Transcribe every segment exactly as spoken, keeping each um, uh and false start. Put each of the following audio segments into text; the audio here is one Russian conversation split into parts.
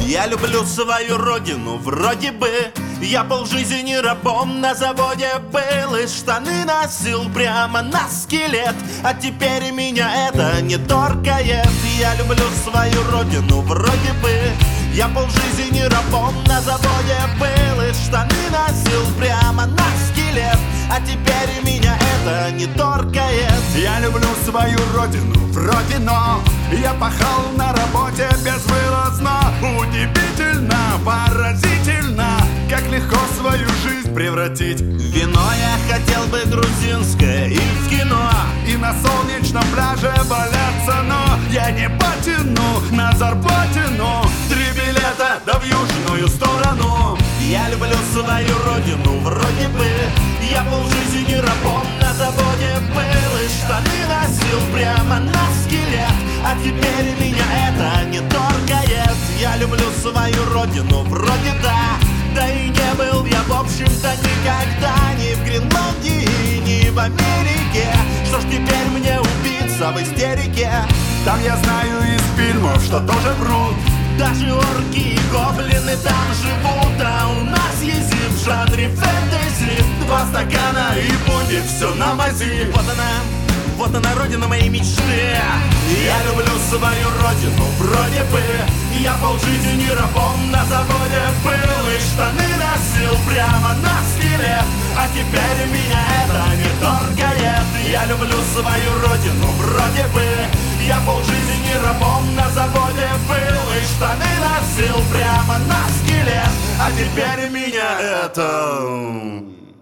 Я люблю свою родину, вроде бы. Я полжизни рабом на заводе был и штаны носил прямо на скелет. А теперь меня это не торкает. Я люблю свою родину, вроде бы. Я полжизни рабом на заводе был и штаны носил прямо на скелет. А теперь меня это не торкает. Я люблю свою родину, вроде, но я пахал на работе безвылазно. Удивительно, поразительно, как легко свою жизнь превратить в вино. Я хотел бы грузинское и в кино, и на солнечном пляже валяться, но я не потяну на зарплатину. Три билета, да в южную сторону. Я люблю свою родину, вроде бы. Я полжизни рабом на заводе был и штаны носил прямо на скелет. А теперь меня это не торкает. Я люблю свою родину, вроде да. Да и не был я, в общем-то, никогда ни в Гренландии, ни в Америке. Что ж теперь мне убиться в истерике? Там я знаю из фильмов, что тоже врут. Даже орки и гоблины там живут. А у нас язык в жанре фэнтези. Два стакана и будет все на мази. Вот она, вот она родина моей мечты. Я люблю свою родину, вроде бы. Я полжизни рабом на заводе был и штаны носил прямо на скелет. А теперь меня это не торкает. Я люблю свою родину, вроде бы. Я полжизни рабом на заводе был и штаны носил прямо на скелет. А теперь меня это...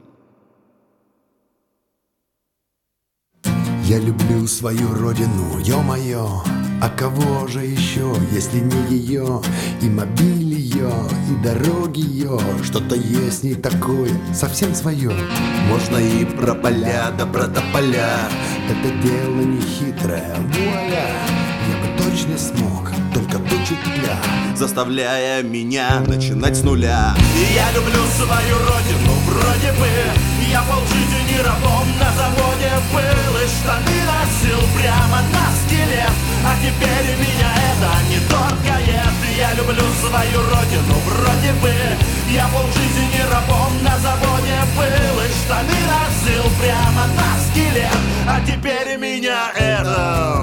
Я люблю свою родину, ё-моё. А кого же еще, если не ее? И мобиль ее, и дороги ее. Что-то есть не такое, совсем свое. Можно и про поля, да про тополя. Это дело не хитрое, вуаля. Я бы точно смог, только тут чуть-ля, заставляя меня начинать с нуля. Я люблю свою родину, вроде бы. Я полжизни рабом на заводе был и штаны носил прямо на скелет. А теперь меня это не торкает. Я люблю свою родину, вроде бы. Я полжизни рабом на заводе был и штаны носил прямо на скелет. А теперь меня это...